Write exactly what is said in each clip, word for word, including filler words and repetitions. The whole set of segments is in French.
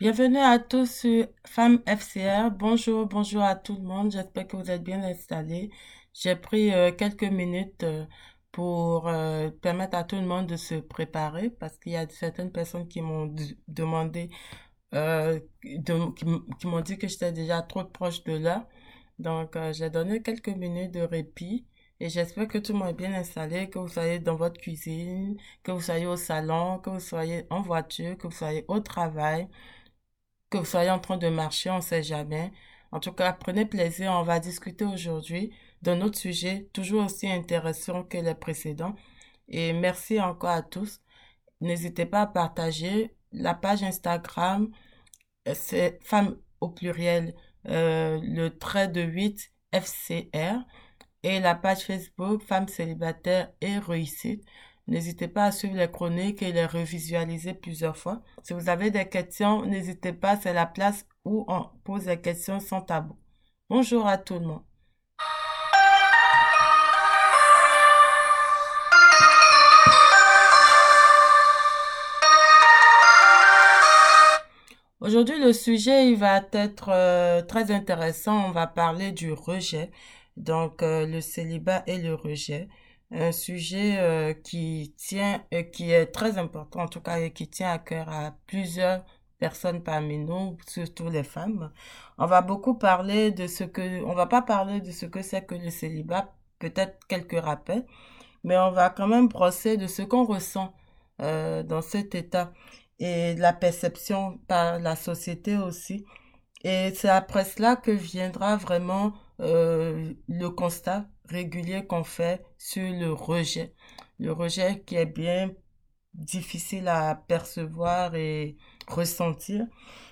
Bienvenue à tous sur Femmes F C R. Bonjour, bonjour à tout le monde. J'espère que vous êtes bien installés. J'ai pris euh, quelques minutes euh, pour euh, permettre à tout le monde de se préparer parce qu'il y a certaines personnes qui m'ont d- demandé, euh, de- qui, m- qui m'ont dit que j'étais déjà trop proche de l'heure. Donc, euh, j'ai donné quelques minutes de répit et j'espère que tout le monde est bien installé, que vous soyez dans votre cuisine, que vous soyez au salon, que vous soyez en voiture, que vous soyez au travail, que vous soyez en train de marcher, on ne sait jamais. En tout cas, prenez plaisir. On va discuter aujourd'hui d'un autre sujet toujours aussi intéressant que les précédents. Et merci encore à tous. N'hésitez pas à partager la page Instagram, euh, c'est Femmes au pluriel, euh, le trait de huit F C R et la page Facebook Femmes célibataires et réussites. N'hésitez pas à suivre les chroniques et les revisualiser plusieurs fois. Si vous avez des questions, n'hésitez pas, c'est la place où on pose les questions sans tabou. Bonjour à tout le monde. Aujourd'hui, le sujet, il va être euh, très intéressant. On va parler du rejet, donc euh, le célibat et le rejet. Un sujet euh, qui tient, euh, qui est très important en tout cas et qui tient à cœur à plusieurs personnes parmi nous, surtout les femmes. On va beaucoup parler de ce que, on va pas parler de ce que c'est que le célibat, peut-être quelques rappels, mais on va quand même brosser de ce qu'on ressent euh, dans cet état et de la perception par la société aussi. Et c'est après cela que viendra vraiment euh, le constat régulier qu'on fait sur le rejet. Le rejet qui est bien difficile à percevoir et ressentir.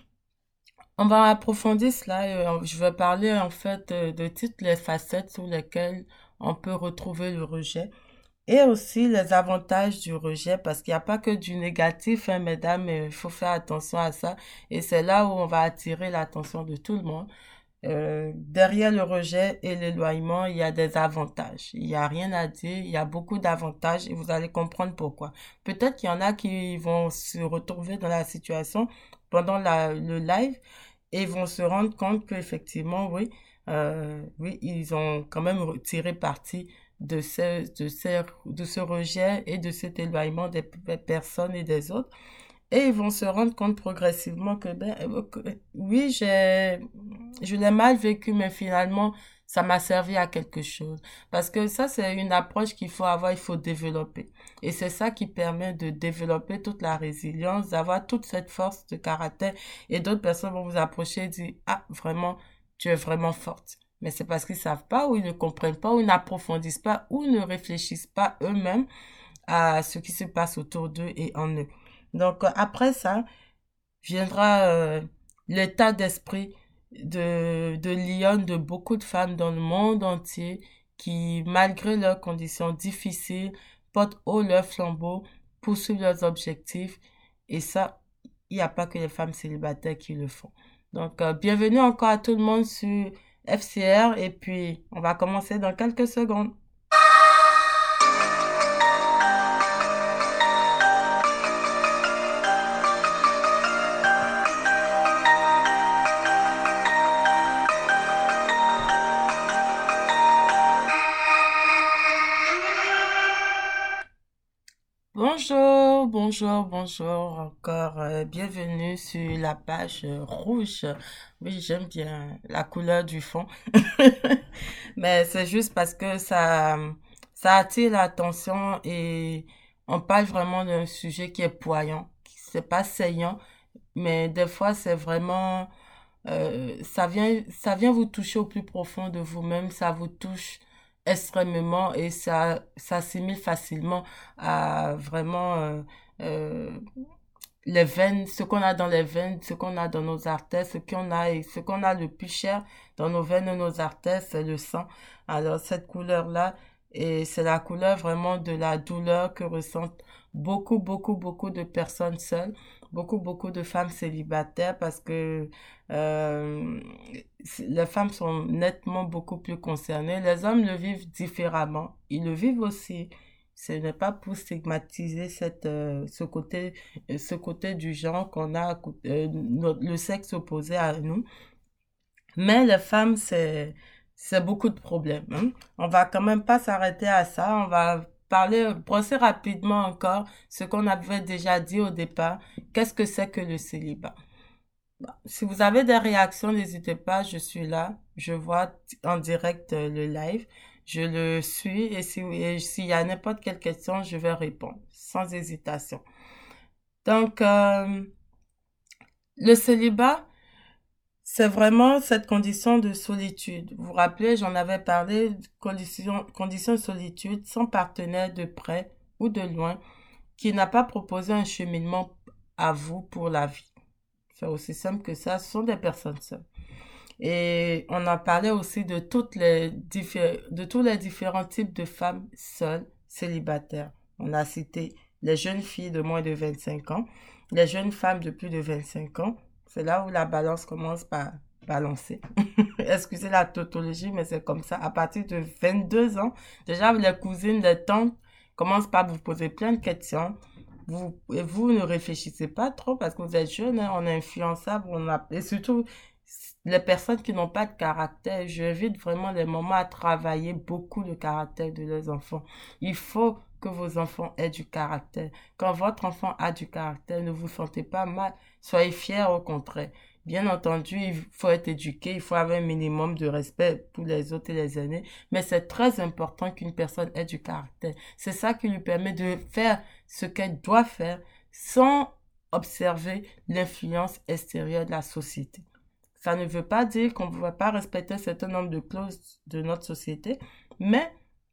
On va approfondir cela et euh, je vais parler en fait de, de toutes les facettes sur lesquelles on peut retrouver le rejet. Et aussi les avantages du rejet, parce qu'il n'y a pas que du négatif, hein, mesdames, mais il faut faire attention à ça. Et c'est là où on va attirer l'attention de tout le monde. Euh, derrière le rejet et l'éloignement, il y a des avantages. Il n'y a rien à dire, il y a beaucoup d'avantages et vous allez comprendre pourquoi. Peut-être qu'il y en a qui vont se retrouver dans la situation pendant la, le live et vont se rendre compte qu'effectivement, oui, euh, oui, ils ont quand même tiré parti de ce, de ce, de ce rejet et de cet éloignement des p- personnes et des autres. Et ils vont se rendre compte progressivement que, ben, euh, que, oui, j'ai, je l'ai mal vécu, mais finalement, ça m'a servi à quelque chose. Parce que ça, c'est une approche qu'il faut avoir, il faut développer. Et c'est ça qui permet de développer toute la résilience, d'avoir toute cette force de caractère. Et d'autres personnes vont vous approcher et dire, ah, vraiment, tu es vraiment forte. Mais c'est parce qu'ils savent pas, ou ils ne comprennent pas, ou ils n'approfondissent pas, ou ne réfléchissent pas eux-mêmes à ce qui se passe autour d'eux et en eux. Donc, euh, après ça, viendra euh, l'état d'esprit de, de lionne de beaucoup de femmes dans le monde entier qui, malgré leurs conditions difficiles, portent haut leurs flambeaux, poursuivent leurs objectifs. Et ça, il n'y a pas que les femmes célibataires qui le font. Donc, euh, bienvenue encore à tout le monde sur F C R et puis on va commencer dans quelques secondes. Bonjour, bonjour, bonjour encore. euh, bienvenue sur la page euh, rouge. Oui, j'aime bien la couleur du fond. Mais c'est juste parce que ça, ça attire l'attention et on parle vraiment d'un sujet qui est poignant. C'est pas saillant, mais des fois c'est vraiment, euh, ça vient, ça vient vous toucher au plus profond de vous-même, ça vous touche extrêmement et ça s'assimile facilement à vraiment euh, euh, les veines, ce qu'on a dans les veines, ce qu'on a dans nos artères, ce qu'on a et ce qu'on a le plus cher dans nos veines et nos artères, c'est le sang. Alors cette couleur-là, et c'est la couleur vraiment de la douleur que ressentent beaucoup, beaucoup, beaucoup de personnes seules, beaucoup, beaucoup de femmes célibataires parce que euh, les femmes sont nettement beaucoup plus concernées. Les hommes le vivent différemment. Ils le vivent aussi Ce n'est pas pour stigmatiser cette, euh, ce côté, euh, ce côté du genre qu'on a, euh, notre- le sexe opposé à nous. Mais les femmes, c'est, c'est beaucoup de problèmes, hein. On va quand même pas s'arrêter à ça. On va parler, brosser rapidement encore ce qu'on avait déjà dit au départ. Qu'est-ce que c'est que le célibat? Si vous avez des réactions, n'hésitez pas, je suis là. Je vois en direct euh, le live. Je le suis et si, et s'il y a n'importe quelle question, je vais répondre sans hésitation. Donc, euh, le célibat, c'est vraiment cette condition de solitude. Vous vous rappelez, j'en avais parlé, condition, condition de solitude sans partenaire de près ou de loin qui n'a pas proposé un cheminement à vous pour la vie. C'est aussi simple que ça, ce sont des personnes seules. Et on a parlé aussi de toutes les diffé- de tous les différents types de femmes seules, célibataires. On a cité les jeunes filles de moins de vingt-cinq ans, les jeunes femmes de plus de vingt-cinq ans. C'est là où la balance commence par balancer. Excusez la tautologie, mais c'est comme ça. À partir de vingt-deux ans, déjà les cousines, les tantes commencent par vous poser plein de questions. Vous, et vous ne réfléchissez pas trop parce que vous êtes jeune, hein, on est influençable, on a, et surtout, les personnes qui n'ont pas de caractère, j'invite vraiment les mamans à travailler beaucoup le caractère de leurs enfants. Il faut que vos enfants aient du caractère. Quand votre enfant a du caractère, ne vous sentez pas mal. Soyez fiers au contraire. Bien entendu, il faut être éduqué, il faut avoir un minimum de respect pour les autres et les aînés, mais c'est très important qu'une personne ait du caractère. C'est ça qui lui permet de faire ce qu'elle doit faire sans observer l'influence extérieure de la société. Ça ne veut pas dire qu'on ne va pas respecter un certain nombre de clauses de notre société, mais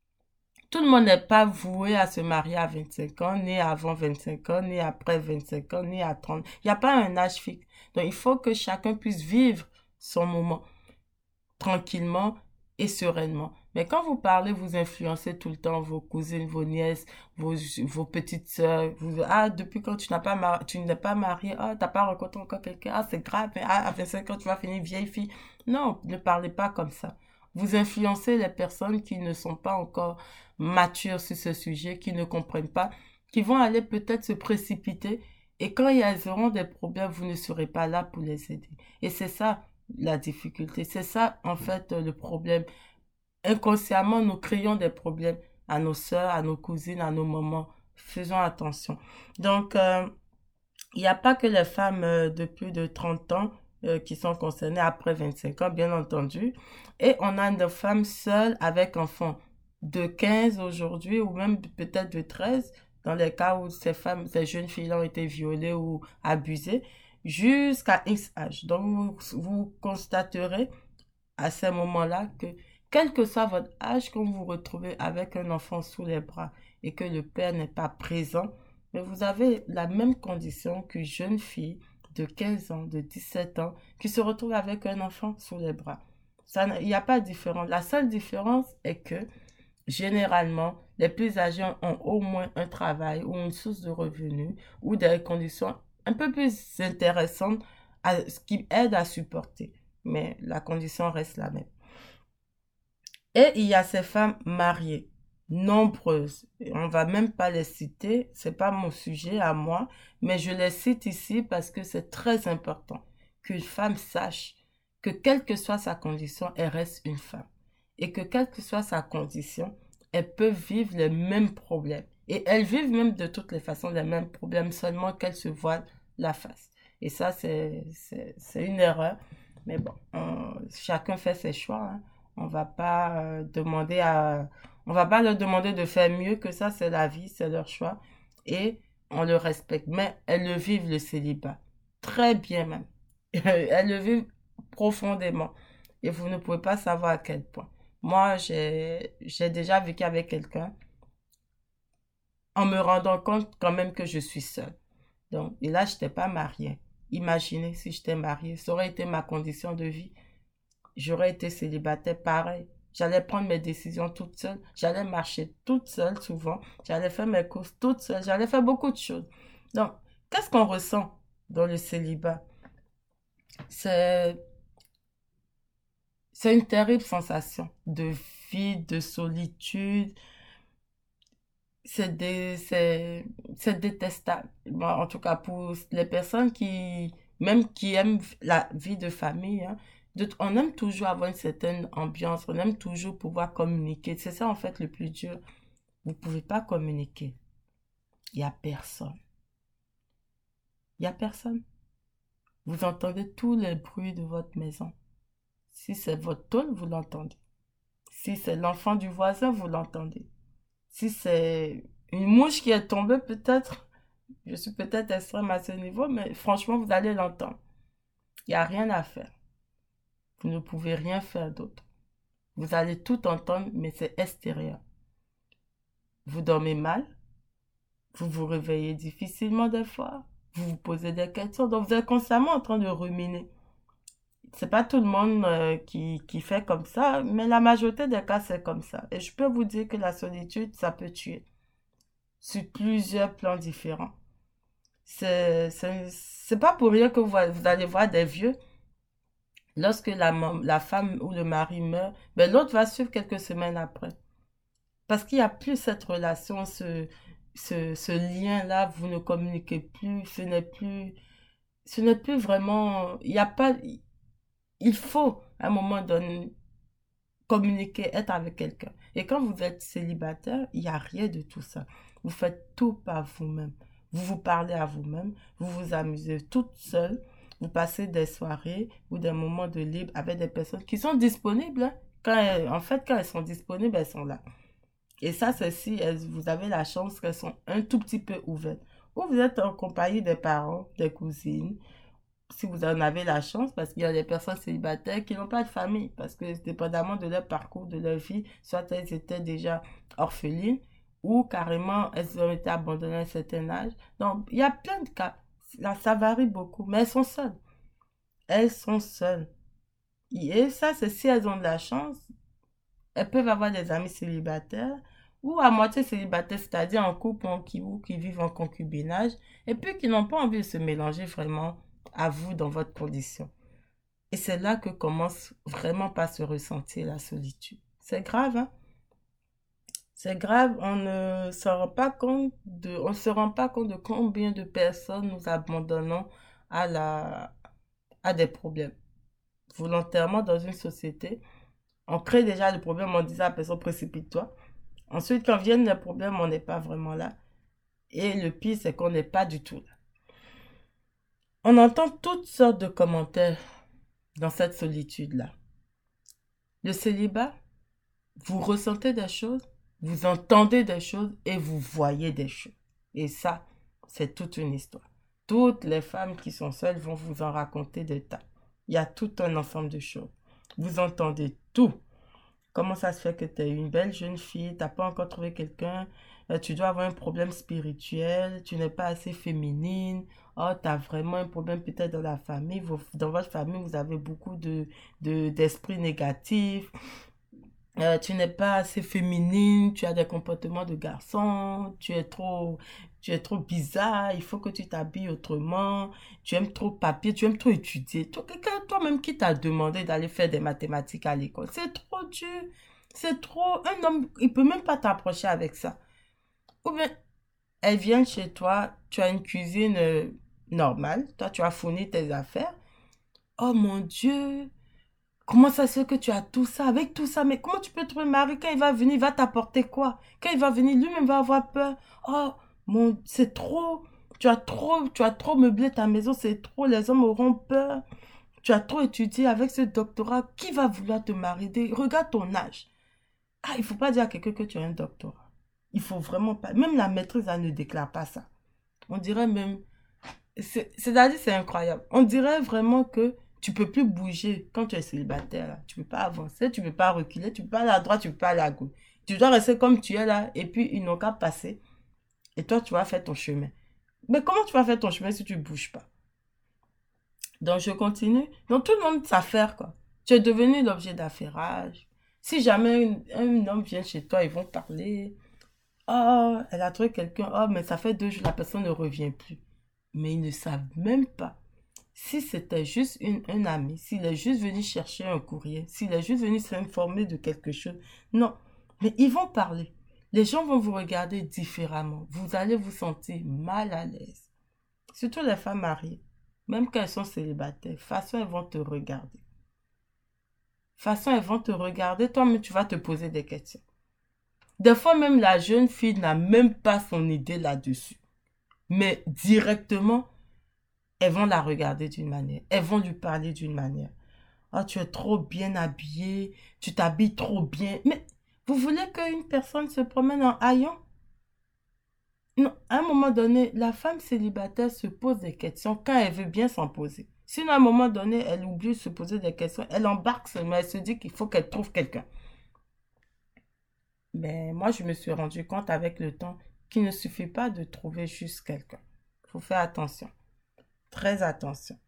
tout le monde n'est pas voué à se marier à vingt-cinq ans, ni avant vingt-cinq ans, ni après vingt-cinq ans, ni à trente. Il n'y a pas un âge fixe. Donc, il faut que chacun puisse vivre son moment tranquillement et sereinement. Mais quand vous parlez, vous influencez tout le temps vos cousines, vos nièces, vos, vos petites sœurs. Vous, ah, depuis quand tu n'as pas mar- tu n'es pas marié, ah, t'as pas rencontré encore quelqu'un, ah, c'est grave, mais ah, à vingt-cinq ans, tu vas finir vieille fille. Non, ne parlez pas comme ça. Vous influencez les personnes qui ne sont pas encore matures sur ce sujet, qui ne comprennent pas, qui vont aller peut-être se précipiter. Et quand elles auront des problèmes, vous ne serez pas là pour les aider. Et c'est ça la difficulté. C'est ça, en fait, le problème. Inconsciemment, nous créons des problèmes à nos sœurs, à nos cousines, à nos mamans. Faisons attention. Donc, euh, il n'y a pas que les femmes euh, de plus de trente ans euh, qui sont concernées après vingt-cinq ans, bien entendu. Et on a des femmes seules avec enfants de quinze aujourd'hui ou même peut-être de treize dans les cas où ces femmes, ces jeunes filles ont été violées ou abusées jusqu'à X âge. Donc, vous, vous constaterez à ces moments-là que, quel que soit votre âge, quand vous vous retrouvez avec un enfant sous les bras et que le père n'est pas présent, mais vous avez la même condition qu'une jeune fille de quinze ans, de dix-sept ans, qui se retrouve avec un enfant sous les bras. Ça, il n'y a pas de différence. La seule différence est que, généralement, les plus âgés ont au moins un travail ou une source de revenus ou des conditions un peu plus intéressantes à, ce qui aident à supporter. Mais la condition reste la même. Et il y a ces femmes mariées, nombreuses. Et on va même pas les citer, c'est pas mon sujet à moi, mais je les cite ici parce que c'est très important qu'une femme sache que quelle que soit sa condition, elle reste une femme. Et que quelle que soit sa condition, elle peut vivre les mêmes problèmes. Et elles vivent même de toutes les façons les mêmes problèmes, seulement qu'elles se voilent la face. Et ça, c'est, c'est, c'est une erreur. Mais bon, on- chacun fait ses choix, hein. On va pas euh, demander à, on va pas leur demander de faire mieux que ça, c'est la vie, c'est leur choix. Et on le respecte. Mais elles le vivent le célibat. Très bien même. Elles le vivent profondément. Et vous ne pouvez pas savoir à quel point. Moi, j'ai, j'ai déjà vécu avec quelqu'un en me rendant compte quand même que je suis seule. Donc, et là, je n'étais pas mariée. Imaginez si j'étais mariée, ça aurait été ma condition de vie. J'aurais été célibataire pareil. J'allais prendre mes décisions toute seule. J'allais marcher toute seule souvent. J'allais faire mes courses toute seule. J'allais faire beaucoup de choses. Donc, qu'est-ce qu'on ressent dans le célibat? C'est, c'est une terrible sensation de vide, de solitude. c'est dé- c'est c'est détestable. Bon, en tout cas, pour les personnes qui, même qui aiment la vie de famille, hein, de- on aime toujours avoir une certaine ambiance, on aime toujours pouvoir communiquer. C'est ça, en fait, le plus dur. Vous pouvez pas communiquer. Il y a personne. Il y a personne. Vous entendez tous les bruits de votre maison. Si c'est votre tôle, vous l'entendez. Si c'est l'enfant du voisin, vous l'entendez. Si c'est une mouche qui est tombée, peut-être, je suis peut-être extrême à ce niveau, mais franchement, vous allez l'entendre. Il n'y a rien à faire. Vous ne pouvez rien faire d'autre. Vous allez tout entendre, mais c'est extérieur. Vous dormez mal, vous vous réveillez difficilement des fois, vous vous posez des questions, donc vous êtes constamment en train de ruminer. C'est pas tout le monde euh, qui, qui fait comme ça, mais la majorité des cas, c'est comme ça. Et je peux vous dire que la solitude, ça peut tuer sur plusieurs plans différents. C'est, c'est, c'est pas pour rien que vous, vous allez voir des vieux. Lorsque la, la femme ou le mari meurt, ben l'autre va suivre quelques semaines après. Parce qu'il n'y a plus cette relation, ce, ce, ce lien-là, vous ne communiquez plus, ce n'est plus, ce n'est plus vraiment, il n'y a pas, il faut à un moment donné communiquer, être avec quelqu'un. Et quand vous êtes célibataire, il n'y a rien de tout ça. Vous faites tout par vous-même. Vous vous parlez à vous-même, vous vous amusez toute seule, vous passez des soirées ou des moments de libre avec des personnes qui sont disponibles, hein. Quand elles- en fait, quand elles sont disponibles, elles sont là. Et ça, c'est si elles- vous avez la chance qu'elles sont un tout petit peu ouvertes. Ou vous êtes en compagnie des parents, des cousines, si vous en avez la chance, parce qu'il y a des personnes célibataires qui n'ont pas de famille, parce que dépendamment de leur parcours, de leur vie, soit elles étaient déjà orphelines, ou carrément elles ont été abandonnées à un certain âge. Donc, il y a plein de cas. Là, ça varie beaucoup, mais elles sont seules. Elles sont seules. Et ça, c'est si elles ont de la chance, elles peuvent avoir des amis célibataires, ou à moitié célibataires, c'est-à-dire en couple ou qui, ou qui vivent en concubinage, et puis qui n'ont pas envie de se mélanger vraiment à vous dans votre condition. Et c'est là que commence vraiment pas se ressentir la solitude. C'est grave, hein? C'est grave, on ne se rend pas compte de, on se rend pas compte de combien de personnes nous abandonnons à la, à des problèmes. Volontairement dans une société, on crée déjà le problème en disant à la personne précipite-toi. Ensuite, quand viennent les problèmes, on n'est pas vraiment là. Et le pire, c'est qu'on n'est pas du tout là. On entend toutes sortes de commentaires dans cette solitude-là. Le célibat, vous ressentez des choses, vous entendez des choses et vous voyez des choses. Et ça, c'est toute une histoire. Toutes les femmes qui sont seules vont vous en raconter des tas. Il y a tout un ensemble de choses. Vous entendez tout. Comment ça se fait que tu es une belle jeune fille, tu n'as pas encore trouvé quelqu'un, euh, tu dois avoir un problème spirituel, tu n'es pas assez féminine, oh, tu as vraiment un problème peut-être dans la famille, vous- dans votre famille, vous avez beaucoup de, de, d'esprits négatifs, euh, tu n'es pas assez féminine, tu as des comportements de garçon, tu es trop, tu es trop bizarre, il faut que tu t'habilles autrement, tu aimes trop papier, tu aimes trop étudier. Toi, quelqu'un, toi-même qui t'a demandé d'aller faire des mathématiques à l'école, c'est trop dur, c'est trop, un homme, il peut même pas t'approcher avec ça. Ou bien, elles viennent chez toi, tu as une cuisine euh, normale, toi tu as fourni tes affaires. Oh mon Dieu, comment ça se fait que tu as tout ça, avec tout ça, mais comment tu peux trouver mari quand il va venir, il va t'apporter quoi? Quand il va venir, lui-même va avoir peur. Oh, mon, c'est trop, tu as trop, tu as trop meublé ta maison, c'est trop, les hommes auront peur. Tu as trop étudié avec ce doctorat, qui va vouloir te marier? Regarde ton âge. Ah, il faut pas dire à quelqu'un que tu as un doctorat. Il faut vraiment pas, même la maîtrise, elle ne déclare pas ça. On dirait même, c'est- c'est-à-dire, c'est incroyable. On dirait vraiment que tu peux plus bouger quand tu es célibataire, là. Tu peux pas avancer, tu peux pas reculer, tu peux pas aller à droite, tu peux pas aller à gauche. Tu dois rester comme tu es là, et puis ils n'ont qu'à passer. Et toi, tu vas faire ton chemin. Mais comment tu vas faire ton chemin si tu bouges pas? Donc, je continue. Donc, tout le monde s'affaire, quoi. Tu es devenu l'objet d'affairage. Si jamais un, un homme vient chez toi, ils vont parler. Oh, elle a trouvé quelqu'un. Oh, mais ça fait deux jours, la personne ne revient plus. Mais ils ne savent même pas. Si c'était juste une, un ami, s'il est juste venu chercher un courrier, s'il est juste venu s'informer de quelque chose, non. Mais ils vont parler. les gens vont vous regarder différemment. Vous allez vous sentir mal à l'aise. Surtout les femmes mariées. Même quand elles sont célibataires, de toute façon, elles vont te regarder. De toute façon, elles vont te regarder, toi-même, tu vas te poser des questions. Des fois, même la jeune fille n'a même pas son idée là-dessus. Mais directement, elles vont la regarder d'une manière. Elles vont lui parler d'une manière. Oh, tu es trop bien habillée, tu t'habilles trop bien. Mais vous voulez qu'une personne se promène en haillons? Non, à un moment donné, la femme célibataire se pose des questions quand elle veut bien s'en poser. Sinon, à un moment donné, elle oublie de se poser des questions. Elle embarque seulement, elle se dit qu'il faut qu'elle trouve quelqu'un. Mais moi, je me suis rendu compte avec le temps qu'il ne suffit pas de trouver juste quelqu'un. Il faut faire attention, très attention.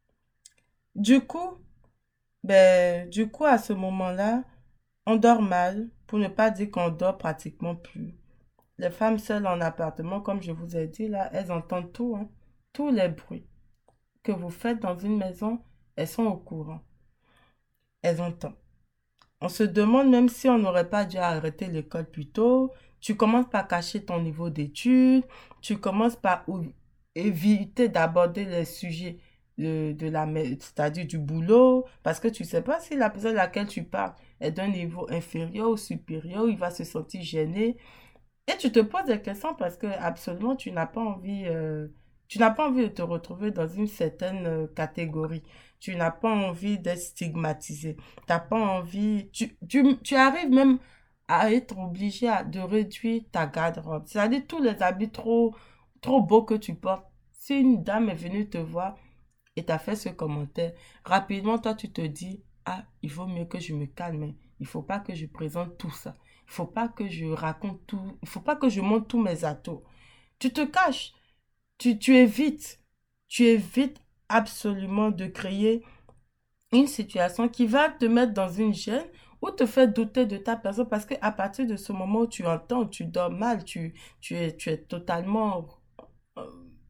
Du coup, ben, du coup, à ce moment-là, on dort mal, pour ne pas dire qu'on dort pratiquement plus. Les femmes seules en appartement, comme je vous ai dit, là, elles entendent tout, hein. Tous les bruits que vous faites dans une maison, elles sont au courant. Elles entendent. On se demande même si on n'aurait pas dû arrêter l'école plus tôt. Tu commences par cacher ton niveau d'études. Tu commences par éviter d'aborder les sujets de, de la, c'est-à-dire du boulot. Parce que tu ne sais pas si la personne à laquelle tu parles est d'un niveau inférieur ou supérieur. Il va se sentir gêné. Et tu te poses des questions parce que absolument tu n'as pas envie, euh, tu n'as pas envie de te retrouver dans une certaine euh, catégorie. Tu n'as pas envie d'être stigmatisé. Tu n'as pas envie, tu, tu, tu arrives même à être obligé à, de réduire ta garde-robe. C'est-à-dire tous les habits trop, trop beaux que tu portes. Si une dame est venue te voir et t'a fait ce commentaire, rapidement toi tu te dis, ah, il vaut mieux que je me calme. Il ne faut pas que je présente tout ça. Il ne faut pas que je raconte tout. Il ne faut pas que je montre tous mes atouts. Tu te caches. Tu, tu évites. Tu évites absolument de créer une situation qui va te mettre dans une gêne ou te faire douter de ta personne parce qu'à partir de ce moment où tu entends, tu dors mal, tu, tu, es, tu es totalement euh,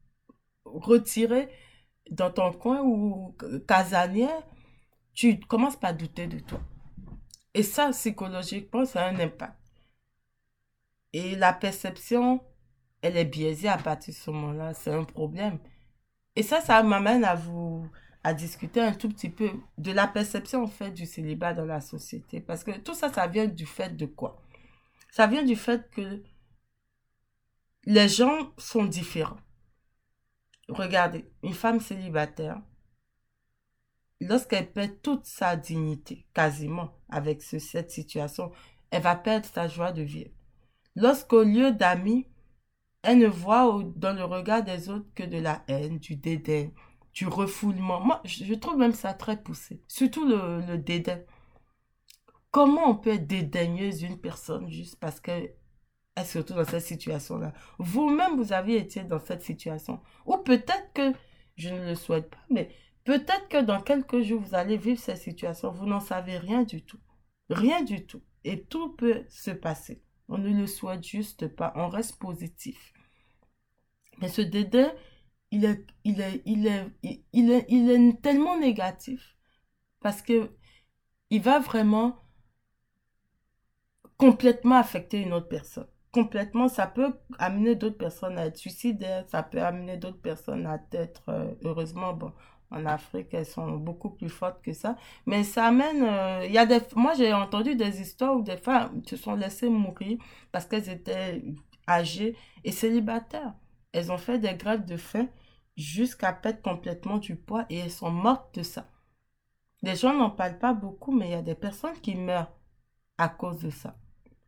retiré dans ton coin ou casanière, tu commences par douter de toi. Et ça, psychologiquement, ça a un impact. Et la perception, elle est biaisée à partir de ce moment-là. C'est un problème. Et ça, ça m'amène à vous, à discuter un tout petit peu de la perception, en fait, du célibat dans la société. Parce que tout ça, ça vient du fait de quoi? Ça vient du fait que les gens sont différents. Regardez, une femme célibataire, lorsqu'elle perd toute sa dignité, quasiment, avec ce, cette situation, elle va perdre sa joie de vivre. Lorsqu'au lieu d'amis, elle ne voit au, dans le regard des autres que de la haine, du dédain, du refoulement. Moi, je, je trouve même ça très poussé. Surtout le, le dédain. Comment on peut être dédaigneuse d'une personne juste parce qu'elle est surtout dans cette situation-là? Vous-même, vous aviez été dans cette situation. Ou peut-être que, je ne le souhaite pas, mais peut-être que dans quelques jours, vous allez vivre cette situation. Vous n'en savez rien du tout. Rien du tout. Et tout peut se passer. On ne le souhaite juste pas. On reste positif. Mais ce dédain, il est, il est, il est, il est, il est tellement négatif parce que il va vraiment complètement affecter une autre personne. Complètement, ça peut amener d'autres personnes à être suicidaires, ça peut amener d'autres personnes à être, euh, heureusement, bon, en Afrique, elles sont beaucoup plus fortes que ça, mais ça amène, euh, il y a des, moi j'ai entendu des histoires où des femmes se sont laissées mourir parce qu'elles étaient âgées et célibataires. Elles ont fait des grèves de faim jusqu'à perdre complètement du poids et elles sont mortes de ça. Les gens n'en parlent pas beaucoup, mais il y a des personnes qui meurent à cause de ça.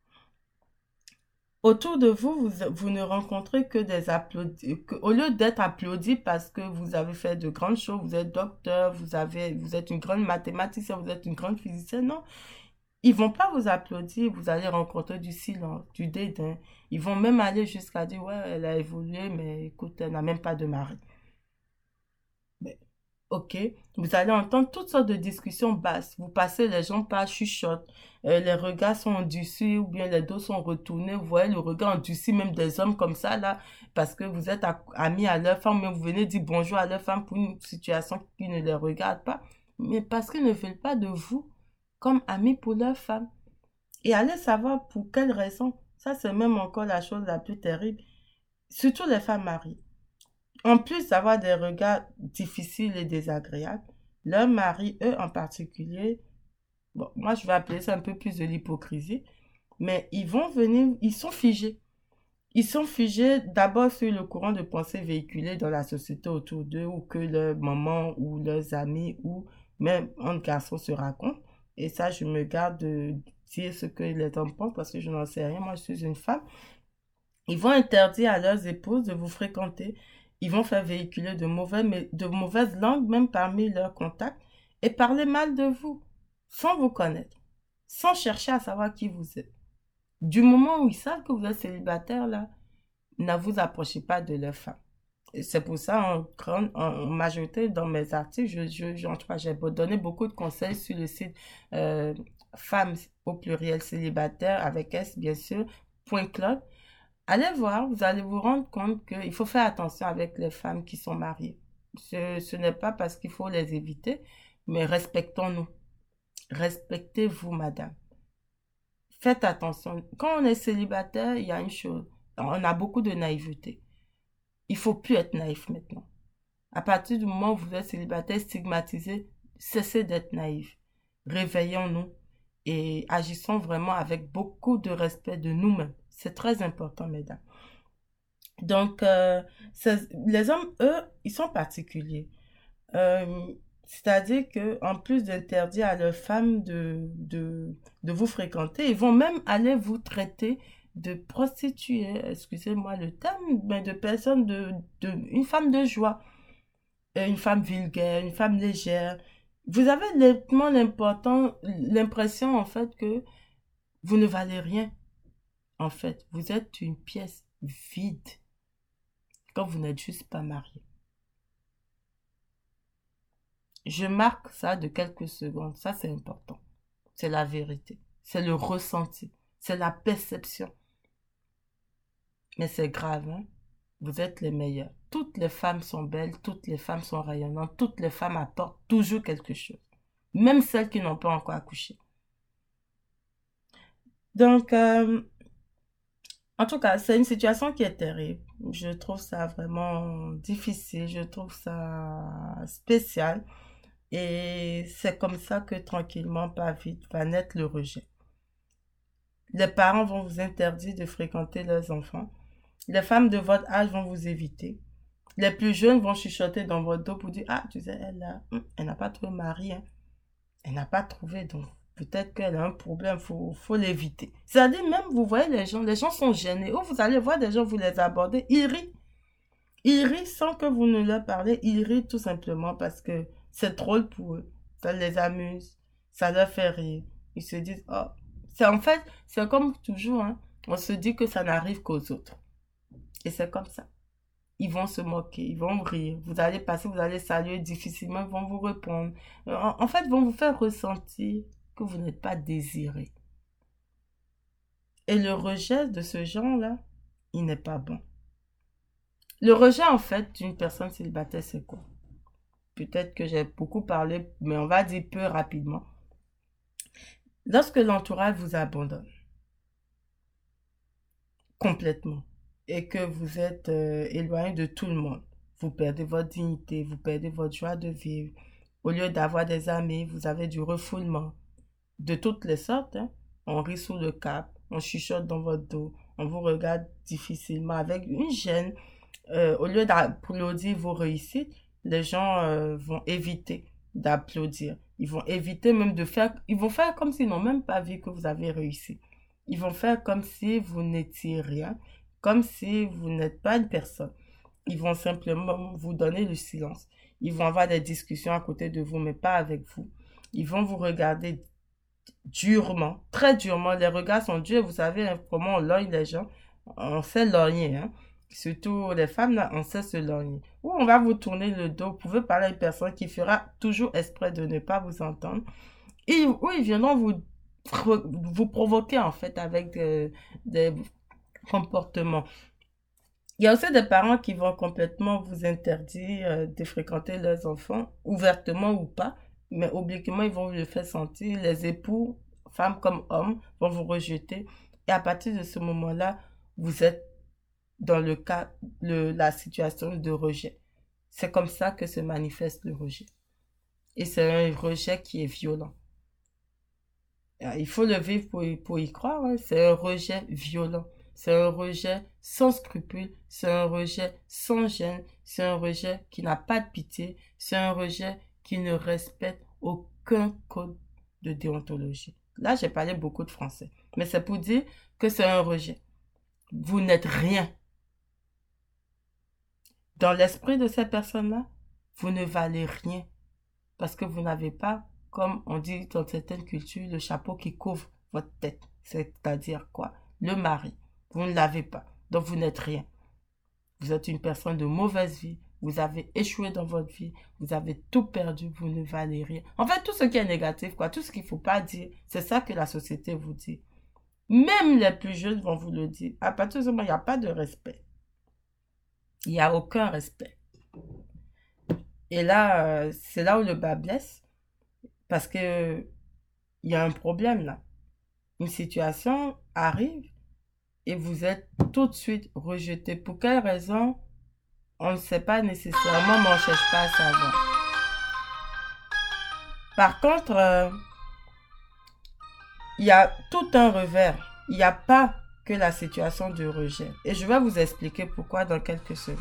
Autour de vous, vous, vous ne rencontrez que des applaudissements. Au lieu d'être applaudis parce que vous avez fait de grandes choses, vous êtes docteur, vous avez, vous êtes une grande mathématicienne, vous êtes une grande physicienne, non. Ils vont pas vous applaudir, vous allez rencontrer du silence, du dédain. Ils vont même aller jusqu'à dire, ouais, elle a évolué, mais écoute, elle n'a même pas de mari. Mais, ok, vous allez entendre toutes sortes de discussions basses. Vous passez, les gens pas chuchotent, euh, les regards sont endurcis ou bien les dos sont retournés. Vous voyez le regard endurci même des hommes comme ça là, parce que vous êtes à- amis à leur femme, mais vous venez dire bonjour à leur femme pour une situation qui ne les regarde pas, mais parce qu'ils ne veulent pas de vous comme amis pour leur femme. Et allez savoir pour quelle raison. Ça, c'est même encore la chose la plus terrible. Surtout les femmes mariées. En plus d'avoir des regards difficiles et désagréables, leurs maris, eux en particulier, bon, moi je vais appeler ça un peu plus de l'hypocrisie, mais ils vont venir, ils sont figés. Ils sont figés d'abord sur le courant de pensée véhiculé dans la société autour d'eux, ou que leur maman ou leurs amis ou même un garçon se racontent. Et ça, je me garde de dire ce que les hommes pensent parce que je n'en sais rien. Moi, je suis une femme. Ils vont interdire à leurs épouses de vous fréquenter. Ils vont faire véhiculer de mauvaises, de mauvaises langues, même parmi leurs contacts, et parler mal de vous, sans vous connaître, sans chercher à savoir qui vous êtes. Du moment où ils savent que vous êtes célibataire, là, ne vous approchez pas de leur femme. Et c'est pour ça, en, grande, en majorité, dans mes articles, je, je, je, en tout cas, j'ai donné beaucoup de conseils sur le site euh, femmes au pluriel célibataire, avec S, bien sûr, point club. Allez voir, vous allez vous rendre compte qu'il faut faire attention avec les femmes qui sont mariées. Ce, ce n'est pas parce qu'il faut les éviter, mais respectons-nous. Respectez-vous, madame. Faites attention. Quand on est célibataire, il y a une chose. On a beaucoup de naïveté. Il faut plus être naïf maintenant. À partir du moment où vous êtes célibataire, stigmatisé, cessez d'être naïf. Réveillons-nous et agissons vraiment avec beaucoup de respect de nous-mêmes. C'est très important, mesdames. Donc, euh, les hommes, eux, ils sont particuliers. Euh, C'est-à-dire que en plus d'interdire à leurs femmes de, de, de vous fréquenter, ils vont même aller vous traiter de prostituée, excusez-moi le terme, mais de personne de, de une femme de joie, une femme vulgaire, une femme légère. Vous avez nettement l'important, l'impression en fait que vous ne valez rien. En fait, vous êtes une pièce vide quand vous n'êtes juste pas marié. Je marque ça de quelques secondes. Ça, c'est important. C'est la vérité. C'est le ressenti. C'est la perception. Mais c'est grave, hein? Vous êtes les meilleurs. Toutes les femmes sont belles. Toutes les femmes sont rayonnantes. Toutes les femmes apportent toujours quelque chose. Même celles qui n'ont pas encore accouché. Donc, euh, en tout cas, c'est une situation qui est terrible. Je trouve ça vraiment difficile. Je trouve ça spécial. Et c'est comme ça que tranquillement, pas vite, va naître le rejet. Les parents vont vous interdire de fréquenter leurs enfants. Les femmes de votre âge vont vous éviter. Les plus jeunes vont chuchoter dans votre dos pour dire, ah, tu sais, elle là, elle n'a pas trouvé mari, hein. Elle n'a pas trouvé, donc peut-être qu'elle a un problème, faut, faut l'éviter. C'est-à-dire même, vous voyez les gens, les gens sont gênés. Ou vous allez voir des gens, vous les abordez, ils rient. Ils rient sans que vous ne leur parlez, ils rient tout simplement parce que c'est drôle pour eux. Ça les amuse, ça leur fait rire. Ils se disent, oh, c'est en fait, c'est comme toujours, hein. On se dit que ça n'arrive qu'aux autres. Et c'est comme ça. Ils vont se moquer, ils vont rire. Vous allez passer, vous allez saluer difficilement, ils vont vous répondre. En, en fait, ils vont vous faire ressentir que vous n'êtes pas désiré. Et le rejet de ce genre-là, il n'est pas bon. Le rejet, en fait, d'une personne célibataire, c'est quoi? Peut-être que j'ai beaucoup parlé, mais on va dire peu rapidement. Lorsque l'entourage vous abandonne complètement et que vous êtes euh, éloigné de tout le monde, vous perdez votre dignité, vous perdez votre joie de vivre. Au lieu d'avoir des amis, vous avez du refoulement de toutes les sortes, hein. On rit sous le cap, on chuchote dans votre dos, on vous regarde difficilement avec une gêne. Euh, au lieu d'applaudir vos réussites, les gens euh, vont éviter d'applaudir. Ils vont éviter même de faire, ils vont faire comme s'ils n'ont même pas vu que vous avez réussi. Ils vont faire comme si vous n'étiez rien, comme si vous n'êtes pas une personne. Ils vont simplement vous donner le silence. Ils vont avoir des discussions à côté de vous, mais pas avec vous. Ils vont vous regarder durement, très durement. Les regards sont durs. Vous savez hein, comment on lorgne les gens. On sait lorgner, hein. Surtout les femmes, là, on sait se lorgner. Ou on va vous tourner le dos. Vous pouvez parler à une personne qui fera toujours exprès de ne pas vous entendre. Et, ou ils viendront vous, vous provoquer, en fait, avec des, des comportements. Il y a aussi des parents qui vont complètement vous interdire euh, de fréquenter leurs enfants, ouvertement ou pas, mais obliquement, ils vont vous le faire sentir. Les époux, femmes comme hommes, vont vous rejeter Et à partir de ce moment-là, vous êtes dans le cas, le, la situation de rejet. C'est comme ça que se manifeste le rejet. Et c'est un rejet qui est violent. Il faut le vivre pour, pour y croire. Hein. C'est un rejet violent. C'est un rejet sans scrupule. C'est un rejet sans gêne. C'est un rejet qui n'a pas de pitié. C'est un rejet qui ne respecte aucun code de déontologie. Là, j'ai parlé beaucoup de français. Mais c'est pour dire que c'est un rejet. Vous n'êtes rien. Dans l'esprit de ces personnes-là, vous ne valez rien. Parce que vous n'avez pas, comme on dit dans certaines cultures, le chapeau qui couvre votre tête. C'est-à-dire quoi? Le mari. Vous ne l'avez pas. Donc vous n'êtes rien. Vous êtes une personne de mauvaise vie. Vous avez échoué dans votre vie. Vous avez tout perdu. Vous ne valez rien. En fait, tout ce qui est négatif, quoi, tout ce qu'il ne faut pas dire, c'est ça que la société vous dit. Même les plus jeunes vont vous le dire. À partir de ce moment, il n'y a pas de respect. Il n'y a aucun respect. Et là, euh, c'est là où le bas blesse. Parce que il y a un problème là. Une situation arrive et vous êtes tout de suite rejeté. Pour quelle raison? On ne sait pas nécessairement, mais on ne cherche pas à savoir. Par contre, euh, il y a tout un revers. Il n'y a pas que la situation de rejet. Et je vais vous expliquer pourquoi dans quelques secondes.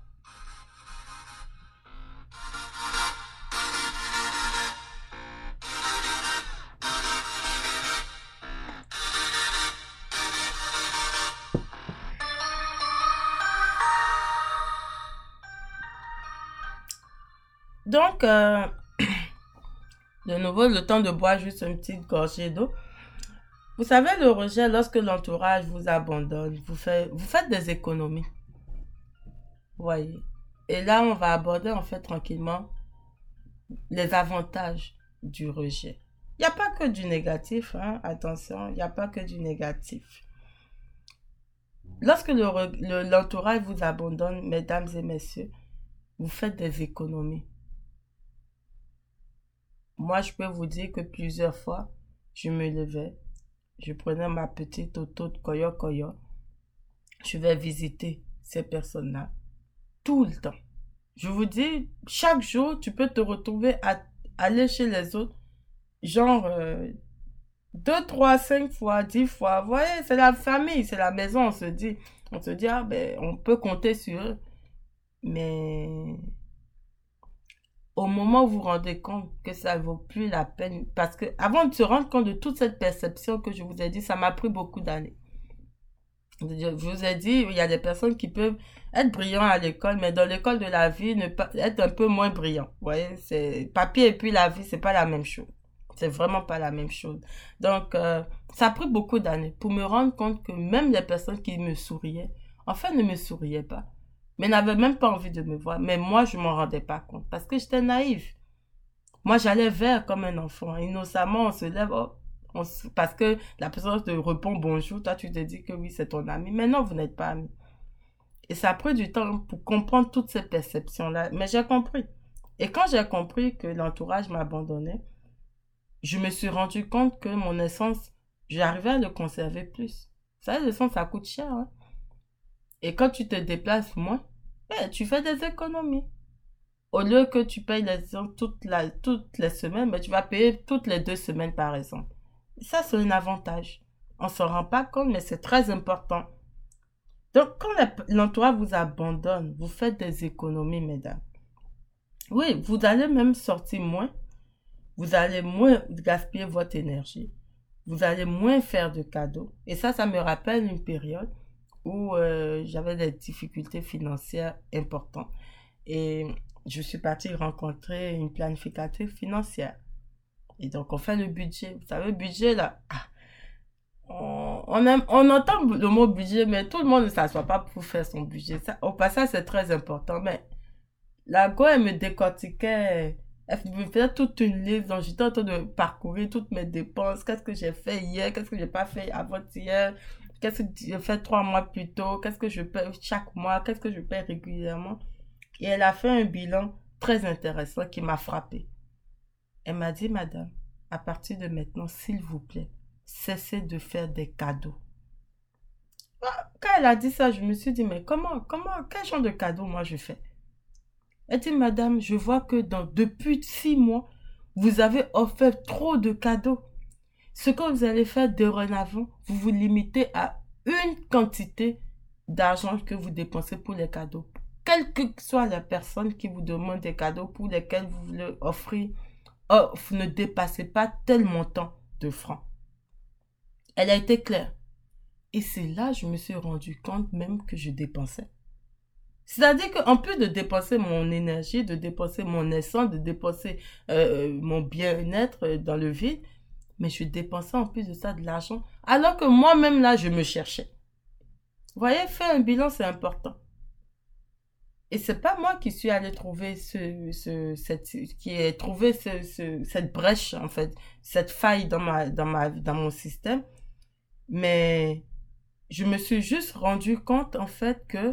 Donc, euh, de nouveau, le temps de boire juste une petite gorgée d'eau. Vous savez, le rejet, lorsque l'entourage vous abandonne, vous, fait, vous faites des économies. Voyez. Et là, on va aborder en fait tranquillement les avantages du rejet. Il n'y a pas que du négatif, hein, attention, il n'y a pas que du négatif. Lorsque l'entourage le, vous abandonne, mesdames et messieurs, vous faites des économies. Moi, je peux vous dire que plusieurs fois, je me levais, je prenais ma petite auto de Koyo Koyo, je vais visiter ces personnes-là tout le temps. Je vous dis, chaque jour, tu peux te retrouver à aller chez les autres, genre euh, deux, trois, cinq fois, dix fois. Vous voyez, c'est la famille, c'est la maison, on se dit. On se dit, ah ben, on peut compter sur eux. Mais au moment où vous vous rendez compte que ça ne vaut plus la peine, parce que avant de se rendre compte de toute cette perception que je vous ai dit, ça m'a pris beaucoup d'années. Je vous ai dit, il y a des personnes qui peuvent être brillants à l'école, mais dans l'école de la vie, ne pas être un peu moins brillants. Vous voyez, c'est papier et puis la vie, c'est pas la même chose. C'est vraiment pas la même chose. Donc, euh, ça a pris beaucoup d'années pour me rendre compte que même les personnes qui me souriaient, en fait, ne me souriaient pas. Mais n'avaient même pas envie de me voir. Mais moi, je m'en rendais pas compte parce que j'étais naïve. Moi, j'allais vers comme un enfant. Innocemment, on se lève, oh, on se... parce que la personne te répond bonjour. Toi, tu te dis que oui, c'est ton ami. Mais non, vous n'êtes pas ami. Et ça a pris du temps pour comprendre toutes ces perceptions-là. Mais j'ai compris. Et quand j'ai compris que l'entourage m'abandonnait, je me suis rendu compte que mon essence, j'arrivais à le conserver plus. Vous savez, l'essence, ça coûte cher. Hein? Et quand tu te déplaces moins, eh, tu fais des économies. Au lieu que tu payes les gens toute la, toutes les semaines, mais tu vas payer toutes les deux semaines, par exemple. Et ça, c'est un avantage. On ne s'en rend pas compte, mais c'est très important. Donc, quand l'entourage vous abandonne, vous faites des économies, mesdames. Oui, vous allez même sortir moins. Vous allez moins gaspiller votre énergie. Vous allez moins faire de cadeaux. Et ça, ça me rappelle une période où euh, j'avais des difficultés financières importantes. Et je suis partie rencontrer une planificatrice financière. Et donc, on fait le budget. Vous savez, le budget, là, on, on, aime, on entend le mot budget, mais tout le monde ne s'assoit pas pour faire son budget. Ça, au passage, c'est très important. Mais la go, elle me décortiquait. Elle me faisait toute une liste. Donc, j'étais en train de parcourir toutes mes dépenses. Qu'est-ce que j'ai fait hier? Qu'est-ce que j'ai pas fait avant-hier? Qu'est-ce que j'ai fait trois mois plus tôt? Qu'est-ce que je paie chaque mois? Qu'est-ce que je paie régulièrement? Et elle a fait un bilan très intéressant qui m'a frappé. Elle m'a dit, madame, à partir de maintenant, s'il vous plaît, cessez de faire des cadeaux. quand elle a dit ça, je me suis dit, mais comment, comment, quel genre de cadeau moi je fais? Elle dit, madame, je vois que dans, depuis six mois, vous avez offert trop de cadeaux. Ce que vous allez faire dorénavant, vous vous limitez à une quantité d'argent que vous dépensez pour les cadeaux. Quelle que soit la personne qui vous demande des cadeaux pour lesquels vous voulez offrir, oh, ne dépassez pas tel montant de francs. Elle a été claire. Et c'est là que je me suis rendu compte même que je dépensais. C'est-à-dire qu'en plus de dépenser mon énergie, de dépenser mon essence, de dépenser euh, mon bien-être dans le vide, mais je dépensais en plus de ça de l'argent, alors que moi-même là, je me cherchais. Vous voyez, faire un bilan, c'est important. Et c'est pas moi qui suis allée trouver ce, ce, cette, qui ai trouvé ce, ce, cette brèche, en fait, cette faille dans ma, dans ma, dans mon système, mais je me suis juste rendu compte, en fait, que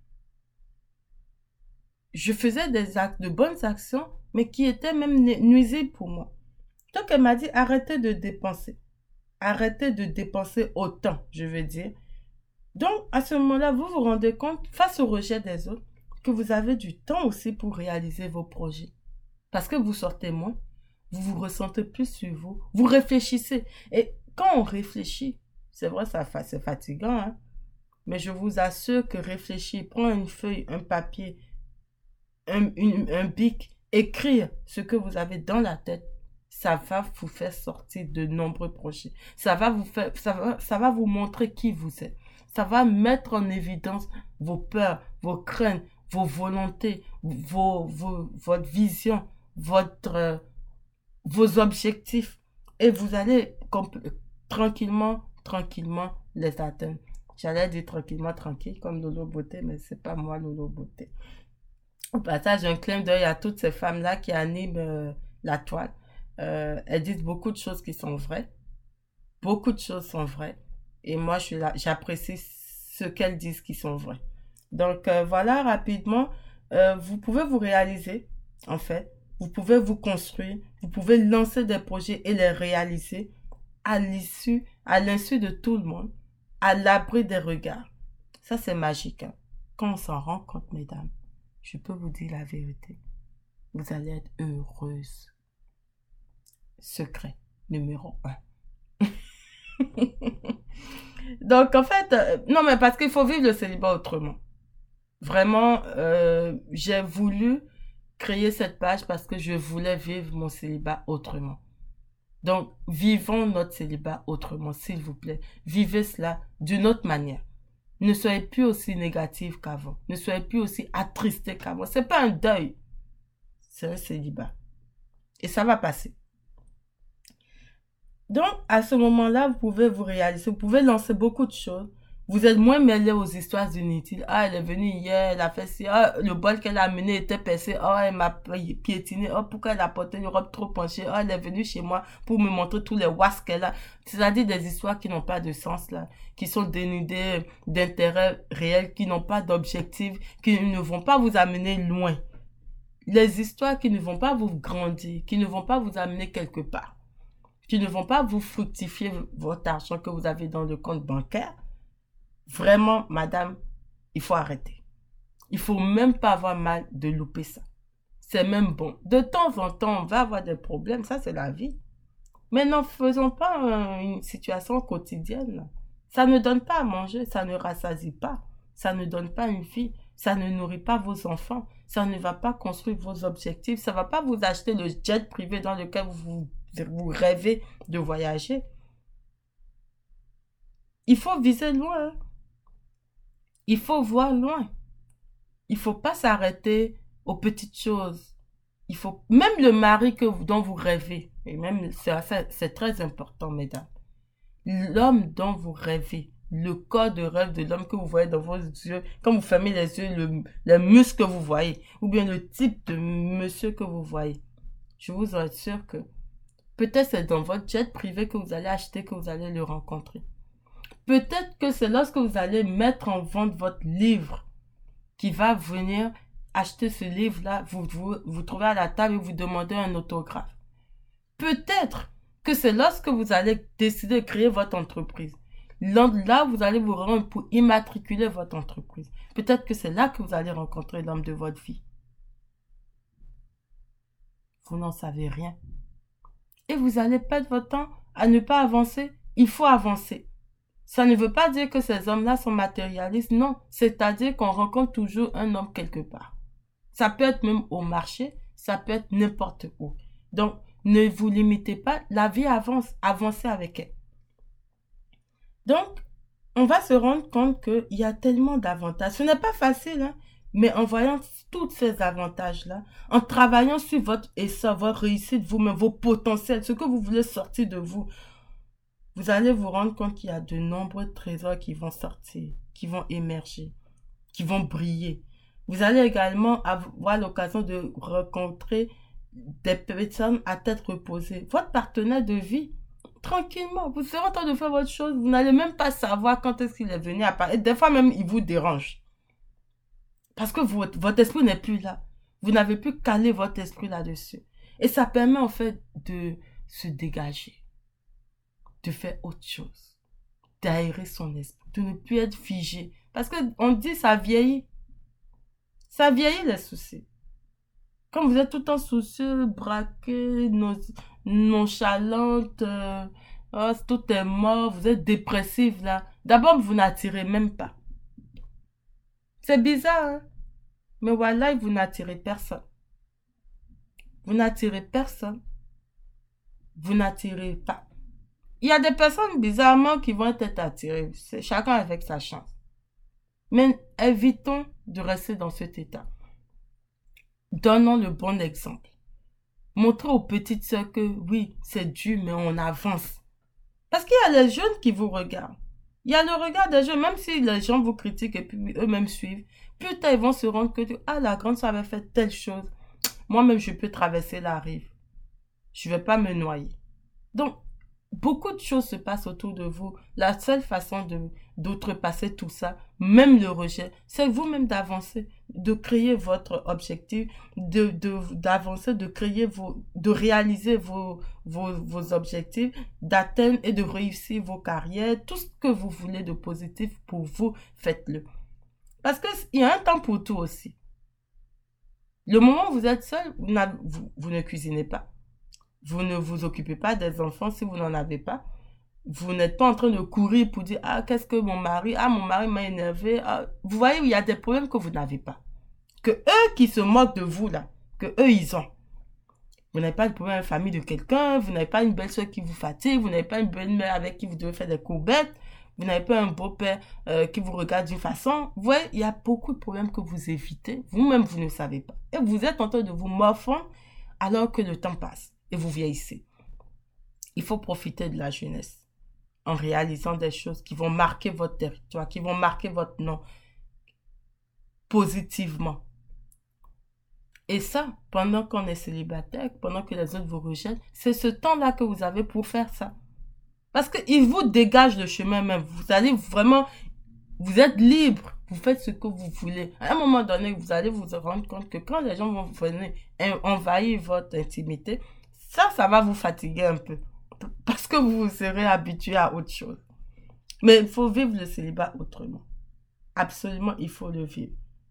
je faisais des actes, de bonnes actions, mais qui étaient même nuisibles pour moi. Donc, elle m'a dit, arrêtez de dépenser. Arrêtez de dépenser autant, je veux dire. Donc, à ce moment-là, vous vous rendez compte, face au rejet des autres, que vous avez du temps aussi pour réaliser vos projets. Parce que vous sortez moins, vous vous ressentez plus sur vous, vous réfléchissez. Et quand on réfléchit, c'est vrai, ça, c'est fatigant, hein? Mais je vous assure que réfléchir, prendre une feuille, un papier, un, une, un bic, écrire ce que vous avez dans la tête, ça va vous faire sortir de nombreux projets. Ça va vous faire, ça va, ça va vous montrer qui vous êtes. Ça va mettre en évidence vos peurs, vos craintes, vos volontés, vos, vos, votre vision, votre, euh, vos objectifs. Et vous allez tranquillement, tranquillement les atteindre. J'allais dire tranquillement, tranquille, comme Lolo Beauté, mais c'est pas moi, Lolo Beauté. Au passage, un clin d'œil à toutes ces femmes-là qui animent euh, la toile. Euh, elles disent beaucoup de choses qui sont vraies. Beaucoup de choses sont vraies. Et moi, je suis là, j'apprécie ce qu'elles disent qui sont vraies. Donc, euh, voilà, rapidement, euh, vous pouvez vous réaliser, en fait. Vous pouvez vous construire. Vous pouvez lancer des projets et les réaliser à l'issue, à l'insu de tout le monde, à l'abri des regards. Ça, c'est magique, hein. Quand on s'en rend compte, mesdames, je peux vous dire la vérité. Vous allez être heureuse. Secret numéro un. Donc, en fait, euh, non, mais parce qu'il faut vivre le célibat autrement. Vraiment, euh, j'ai voulu créer cette page parce que je voulais vivre mon célibat autrement. Donc, vivons notre célibat autrement, s'il vous plaît. Vivez cela d'une autre manière. Ne soyez plus aussi négatif qu'avant. Ne soyez plus aussi attristé qu'avant. C'est pas un deuil. C'est un célibat. Et ça va passer. Donc, à ce moment-là, vous pouvez vous réaliser, vous pouvez lancer beaucoup de choses. Vous êtes moins mêlé aux histoires inutiles. Ah, elle est venue hier, elle a fait ci. Ah, le bol qu'elle a amené était percé. Ah, elle m'a piétiné. Ah, pourquoi elle a porté une robe trop penchée. Ah, elle est venue chez moi pour me montrer tous les wasps qu'elle a. C'est-à-dire des histoires qui n'ont pas de sens, là. Qui sont dénudées d'intérêt réel, qui n'ont pas d'objectif, qui ne vont pas vous amener loin. Les histoires qui ne vont pas vous grandir, qui ne vont pas vous amener quelque part, qui ne vont pas vous fructifier votre argent que vous avez dans le compte bancaire. Vraiment, madame, il faut arrêter. Il faut même pas avoir mal de louper ça. C'est même bon. De temps en temps, on va avoir des problèmes. Ça, c'est la vie. Mais n'en faisons pas euh, une situation quotidienne. Ça ne donne pas à manger. Ça ne rassasie pas. Ça ne donne pas une vie. Ça ne nourrit pas vos enfants. Ça ne va pas construire vos objectifs. Ça ne va pas vous acheter le jet privé dans lequel vous, vous rêvez de voyager. Il faut viser loin. Il faut voir loin. Il faut pas s'arrêter aux petites choses. Il faut, même le mari que vous, dont vous rêvez, et même, c'est très important, mesdames. L'homme dont vous rêvez, le corps de rêve de l'homme que vous voyez dans vos yeux, quand vous fermez les yeux, le, le muscle que vous voyez, ou bien le type de monsieur que vous voyez. Je vous assure que peut-être c'est dans votre jet privé que vous allez acheter, que vous allez le rencontrer. Peut-être que c'est lorsque vous allez mettre en vente votre livre qui va venir acheter ce livre-là, vous, vous vous trouvez à la table et vous demandez un autographe. Peut-être que c'est lorsque vous allez décider de créer votre entreprise. Là, là, vous allez vous rendre pour immatriculer votre entreprise. Peut-être que c'est là que vous allez rencontrer l'homme de votre vie. Vous n'en savez rien. Et vous allez perdre votre temps à ne pas avancer. Il faut avancer. Ça ne veut pas dire que ces hommes-là sont matérialistes. Non, c'est-à-dire qu'on rencontre toujours un homme quelque part. Ça peut être même au marché, ça peut être n'importe où. Donc, ne vous limitez pas. La vie avance. Avancez avec elle. Donc, on va se rendre compte qu'il y a tellement d'avantages. Ce n'est pas facile, hein, mais en voyant tous ces avantages-là, en travaillant sur votre essor, votre réussite, vous-même, vos potentiels, ce que vous voulez sortir de vous, vous allez vous rendre compte qu'il y a de nombreux trésors qui vont sortir, qui vont émerger, qui vont briller. Vous allez également avoir l'occasion de rencontrer des personnes à tête reposée. Votre partenaire de vie, tranquillement, vous serez en train de faire votre chose. Vous n'allez même pas savoir quand est-ce qu'il est venu apparaître. Des fois même, il vous dérange. Parce que votre, votre esprit n'est plus là. Vous n'avez plus calé votre esprit là-dessus. Et ça permet en fait de se dégager, de faire autre chose, d'aérer son esprit, de ne plus être figé. Parce qu'on dit ça vieillit. Ça vieillit les soucis. Quand vous êtes tout le temps soucieux, braqué, non, nonchalante, euh, oh, tout est mort, vous êtes dépressif là. D'abord, vous n'attirez même pas. C'est bizarre, hein? Mais voilà, vous n'attirez personne. Vous n'attirez personne. Vous n'attirez pas. Il y a des personnes bizarrement qui vont être attirées. C'est chacun avec sa chance. Mais évitons de rester dans cet état. Donnons le bon exemple. Montrez aux petites sœurs que oui, c'est dur, mais on avance. Parce qu'il y a les jeunes qui vous regardent. Il y a le regard des jeunes, même si les gens vous critiquent et puis eux-mêmes suivent. Plus tard, ils vont se rendre compte que ah, la grande sœur avait fait telle chose. Moi-même, je peux traverser la rive. Je ne vais pas me noyer. Donc, beaucoup de choses se passent autour de vous. La seule façon de d'outrepasser tout ça, même le rejet, c'est vous-même d'avancer, de créer votre objectif, de de d'avancer, de créer vos, de réaliser vos vos vos objectifs, d'atteindre et de réussir vos carrières, tout ce que vous voulez de positif pour vous, faites-le. Parce que il y a un temps pour tout aussi. Le moment où vous êtes seul, vous, vous, vous ne cuisinez pas. Vous ne vous occupez pas des enfants si vous n'en avez pas. Vous n'êtes pas en train de courir pour dire, ah, qu'est-ce que mon mari, ah, mon mari m'a énervé. Ah. Vous voyez, il y a des problèmes que vous n'avez pas. Que eux qui se moquent de vous, là, que eux, ils ont. Vous n'avez pas de problème avec la famille de quelqu'un, vous n'avez pas une belle-soeur qui vous fatigue, vous n'avez pas une belle-mère avec qui vous devez faire des courbettes, vous n'avez pas un beau-père euh, qui vous regarde d'une façon. Vous voyez, il y a beaucoup de problèmes que vous évitez. Vous-même, vous ne savez pas. Et vous êtes en train de vous morfondre alors que le temps passe. Et vous vieillissez. Il faut profiter de la jeunesse en réalisant des choses qui vont marquer votre territoire, qui vont marquer votre nom positivement. Et ça, pendant qu'on est célibataire, pendant que les autres vous rejettent, c'est ce temps-là que vous avez pour faire ça. Parce qu'il vous dégage le chemin même. Vous allez vraiment, vous êtes libre, vous faites ce que vous voulez. À un moment donné, vous allez vous rendre compte que quand les gens vont venir envahir votre intimité, ça, ça va vous fatiguer un peu. Parce que vous serez habitué à autre chose. Mais il faut vivre le célibat autrement. Absolument, il faut le vivre.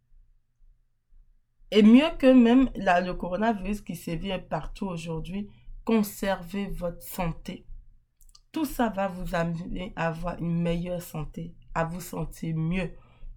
Et mieux que même là, le coronavirus qui sévit partout aujourd'hui, conservez votre santé. Tout ça va vous amener à avoir une meilleure santé, à vous sentir mieux.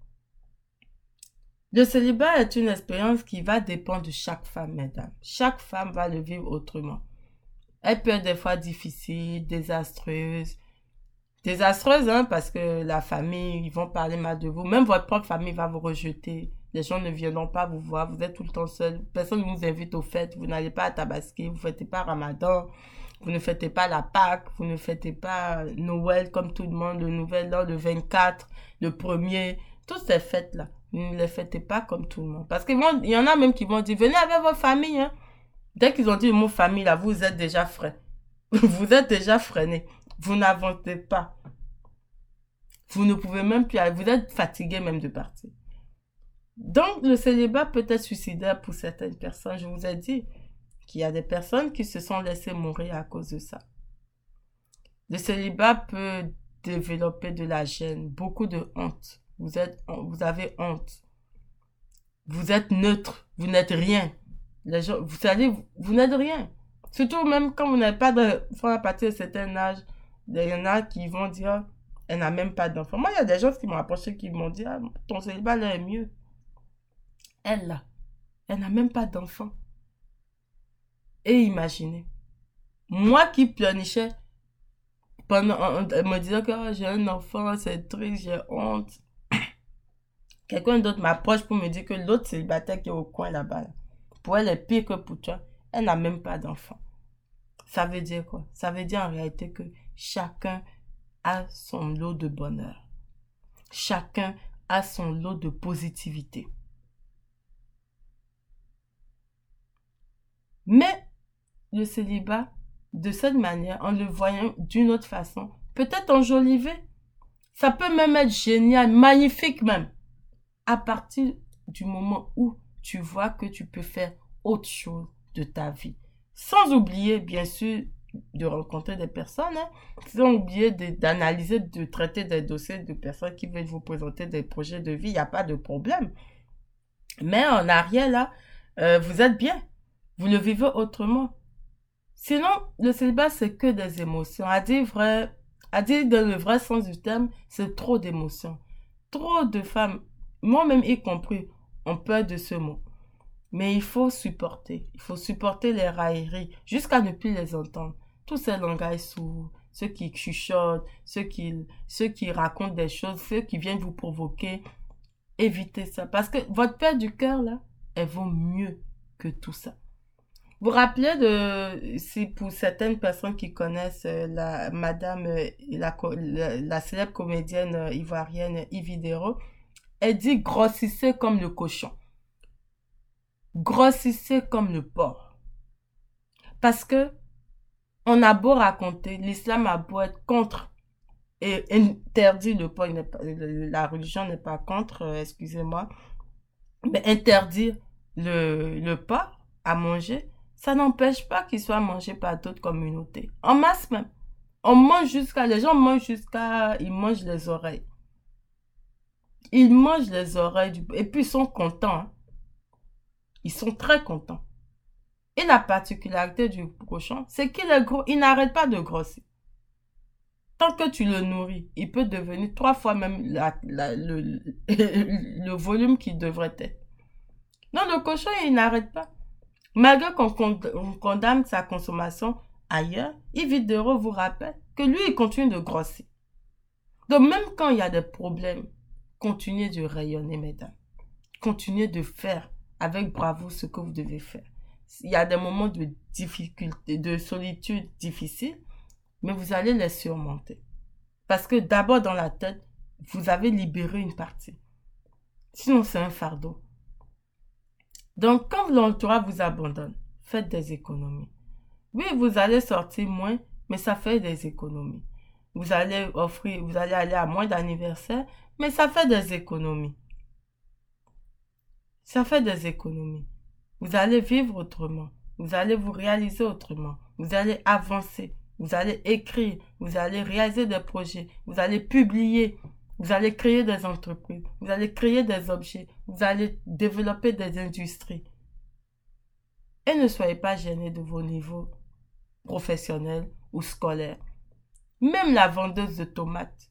Le célibat est une expérience qui va dépendre de chaque femme, mesdames. Chaque femme va le vivre autrement. Elle peut être des fois difficile, désastreuse. Désastreuse, hein, parce que la famille, ils vont parler mal de vous. Même votre propre famille va vous rejeter. Les gens ne viendront pas vous voir. Vous êtes tout le temps seul. Personne ne vous invite aux fêtes. Vous n'allez pas à Tabaski. Vous ne fêtez pas Ramadan. Vous ne fêtez pas la Pâque. Vous ne fêtez pas Noël comme tout le monde. Le Nouvel An, le vingt-quatre, le premier. Toutes ces fêtes-là, ne les fêtez pas comme tout le monde. Parce qu'il y en a même qui vont dire, venez avec votre famille, hein. Dès qu'ils ont dit le mot famille, là, vous êtes déjà frais. Vous êtes déjà freiné. Vous n'avancez pas. Vous ne pouvez même plus aller. Vous êtes fatigué même de partir. Donc, le célibat peut être suicidaire pour certaines personnes. Je vous ai dit qu'il y a des personnes qui se sont laissées mourir à cause de ça. Le célibat peut développer de la gêne, beaucoup de honte. Vous êtes, vous avez honte. Vous êtes neutre, vous n'êtes rien. Les gens, vous savez, vous, vous n'êtes rien. Surtout même quand vous n'avez pas d'enfant à partir de certain âge, il y en a qui vont dire, elle n'a même pas d'enfant. Moi, il y a des gens qui m'ont approché, qui m'ont dit, ah, ton célibat là est mieux. Elle là, elle n'a même pas d'enfant. Et imaginez, moi qui pleurnichais, pendant, elle me disait que oh, j'ai un enfant, c'est triste, j'ai honte. Quelqu'un d'autre m'approche pour me dire que l'autre célibataire qui est au coin là-bas, là, pour elle est pire que pour toi, elle n'a même pas d'enfant. Ça veut dire quoi? Ça veut dire en réalité que chacun a son lot de bonheur. Chacun a son lot de positivité. Mais le célibat, de cette manière, en le voyant d'une autre façon, peut-être enjolivé. Ça peut même être génial, magnifique même. À partir du moment où tu vois que tu peux faire autre chose de ta vie. Sans oublier, bien sûr, de rencontrer des personnes, hein, sans oublier d'analyser, de, de traiter des dossiers de personnes qui veulent vous présenter des projets de vie, il n'y a pas de problème. Mais en arrière, là, euh, vous êtes bien. Vous le vivez autrement. Sinon, le célibat, c'est que des émotions. À dire vrai, à dire dans le vrai sens du terme, c'est trop d'émotions. Trop de femmes, moi-même y compris, ont peur de ce mot. Mais il faut supporter. Il faut supporter les railleries jusqu'à ne plus les entendre. Tous ces langages sourds, ceux qui chuchotent, ceux qui, ceux qui racontent des choses, ceux qui viennent vous provoquer. Évitez ça. Parce que votre paix du cœur, là, elle vaut mieux que tout ça. Vous vous rappelez de, si pour certaines personnes qui connaissent euh, la madame, euh, la, la, la célèbre comédienne euh, ivoirienne Yves Dero, elle dit grossissez comme le cochon. Grossissez comme le porc. Parce que on a beau raconter, l'islam a beau être contre et interdit le porc, pas, la religion n'est pas contre, euh, excusez-moi, mais interdire le, le porc à manger, ça n'empêche pas qu'il soit mangé par d'autres communautés. En masse même. On mange jusqu'à, les gens mangent jusqu'à, ils mangent les oreilles. Ils mangent les oreilles du, et puis ils sont contents. Hein. Ils sont très contents. Et la particularité du cochon, c'est qu'il est gros, il n'arrête pas de grossir. Tant que tu le nourris, il peut devenir trois fois même la, la, le, le volume qu'il devrait être. Non, le cochon, il n'arrête pas. Malgré qu'on condamne sa consommation ailleurs, Yves Dero vous rappelle que lui, il continue de grossir. Donc, même quand il y a des problèmes, continuez de rayonner, mesdames. Continuez de faire avec bravoure ce que vous devez faire. Il y a des moments de difficulté, de solitude difficile, mais vous allez les surmonter. Parce que d'abord, dans la tête, vous avez libéré une partie. Sinon, c'est un fardeau. Donc, quand l'entourage vous abandonne, faites des économies. Oui, vous allez sortir moins, mais ça fait des économies. Vous allez offrir, vous allez aller à moins d'anniversaires, mais ça fait des économies. Ça fait des économies. Vous allez vivre autrement. Vous allez vous réaliser autrement. Vous allez avancer. Vous allez écrire. Vous allez réaliser des projets. Vous allez publier. Vous allez créer des entreprises, vous allez créer des objets, vous allez développer des industries. Et ne soyez pas gênés de vos niveaux professionnels ou scolaires. Même la vendeuse de tomates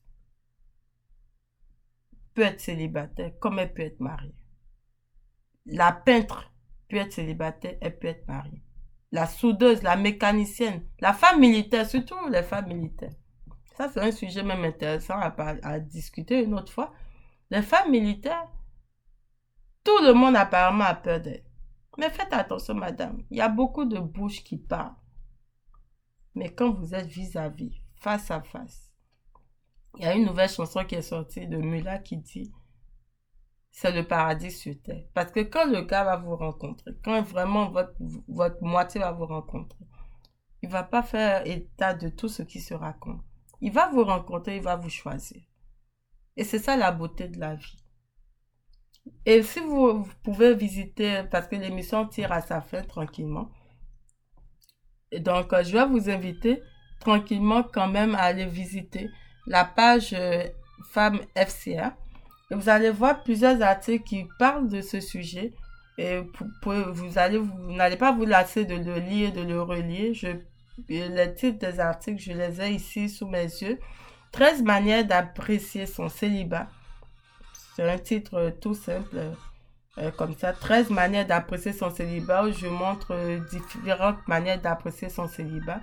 peut être célibataire comme elle peut être mariée. La peintre peut être célibataire, elle peut être mariée. La soudeuse, la mécanicienne, la femme militaire, surtout les femmes militaires. Ça, c'est un sujet même intéressant à, à discuter une autre fois. Les femmes militaires, tout le monde apparemment a peur d'elles. Mais faites attention, madame. Il y a beaucoup de bouches qui parlent. Mais quand vous êtes vis-à-vis, face à face, il y a une nouvelle chanson qui est sortie de Mula qui dit « C'est le paradis sur terre ». Parce que quand le gars va vous rencontrer, quand vraiment votre, votre moitié va vous rencontrer, il ne va pas faire état de tout ce qui se raconte. Il va vous rencontrer, il va vous choisir. Et c'est ça la beauté de la vie. Et si vous, vous pouvez visiter, parce que l'émission tire à sa fin tranquillement. Et donc, je vais vous inviter tranquillement quand même à aller visiter la page euh, Femmes F C A. Et vous allez voir plusieurs articles qui parlent de ce sujet. Et pour, pour- vous allez, vous n'allez pas vous lasser de le lire, de le relire. Je, les titres des articles, je les ai ici sous mes yeux. treize manières d'apprécier son célibat. C'est un titre euh, tout simple, euh, euh, comme ça. treize manières d'apprécier son célibat, où je montre euh, différentes manières d'apprécier son célibat.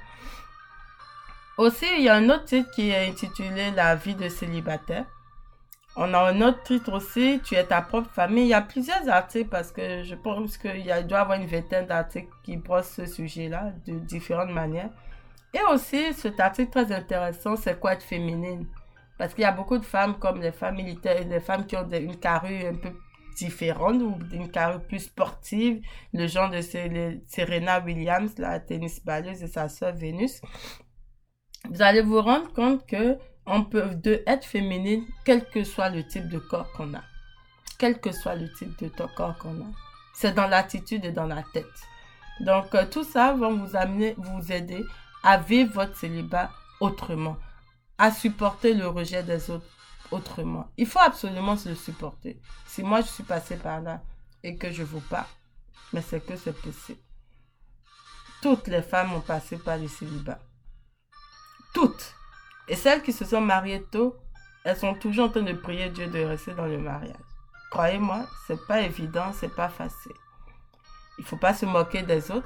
Aussi, il y a un autre titre qui est intitulé La vie de célibataire. On a un autre titre aussi, Tu es ta propre famille. Il y a plusieurs articles parce que je pense qu'il y a, il doit y avoir une vingtaine d'articles qui brossent ce sujet-là de différentes manières. Et aussi, cet article très intéressant, c'est quoi être féminine? Parce qu'il y a beaucoup de femmes comme les femmes militaires, les femmes qui ont des- une carrure un peu différente ou une carrure plus sportive, le genre de Sele- Serena Williams, la tennis balleuse et sa sœur Vénus. Vous allez vous rendre compte que on peut de être féminine quel que soit le type de corps qu'on a. Quel que soit le type de corps qu'on a. C'est dans l'attitude et dans la tête. Donc, euh, tout ça va vous amener, vous aider à vivre votre célibat autrement, à supporter le rejet des autres autrement. Il faut absolument se le supporter. Si moi je suis passée par là et que je vous parle, mais c'est que c'est possible. Toutes les femmes ont passé par le célibat. Toutes. Et celles qui se sont mariées tôt, elles sont toujours en train de prier Dieu de rester dans le mariage. Croyez-moi, c'est pas évident, c'est pas facile. Il faut pas se moquer des autres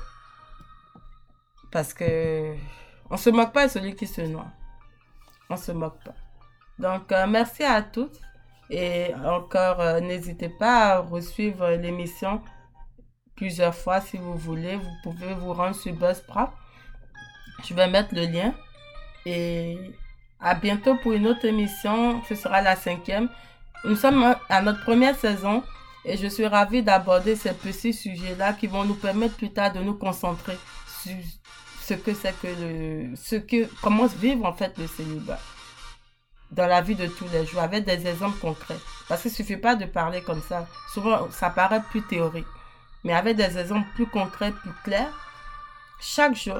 parce que on se moque pas de celui qui se noie. On se moque pas. Donc euh, merci à toutes et encore euh, n'hésitez pas à resuivre l'émission plusieurs fois si vous voulez. Vous pouvez vous rendre sur Buzzsprout. Je vais mettre le lien et à bientôt pour une autre émission. Ce sera la cinquième. Nous sommes à notre première saison et je suis ravie d'aborder ces petits sujets-là qui vont nous permettre plus tard de nous concentrer sur ce que c'est que le, ce que, comment vivre en fait le célibat dans la vie de tous les jours avec des exemples concrets. Parce qu'il suffit pas de parler comme ça. Souvent, ça paraît plus théorique. Mais avec des exemples plus concrets, plus clairs, chaque jour,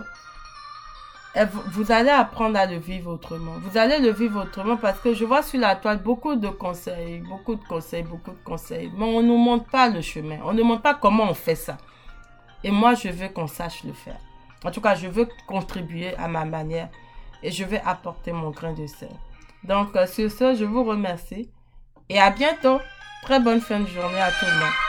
vous allez apprendre à le vivre autrement. Vous allez le vivre autrement parce que je vois sur la toile beaucoup de conseils, beaucoup de conseils, beaucoup de conseils. Mais on ne nous montre pas le chemin. On ne montre pas comment on fait ça. Et moi, je veux qu'on sache le faire. En tout cas, je veux contribuer à ma manière et je vais apporter mon grain de sel. Donc, sur ce, je vous remercie et à bientôt. Très bonne fin de journée à tout le monde.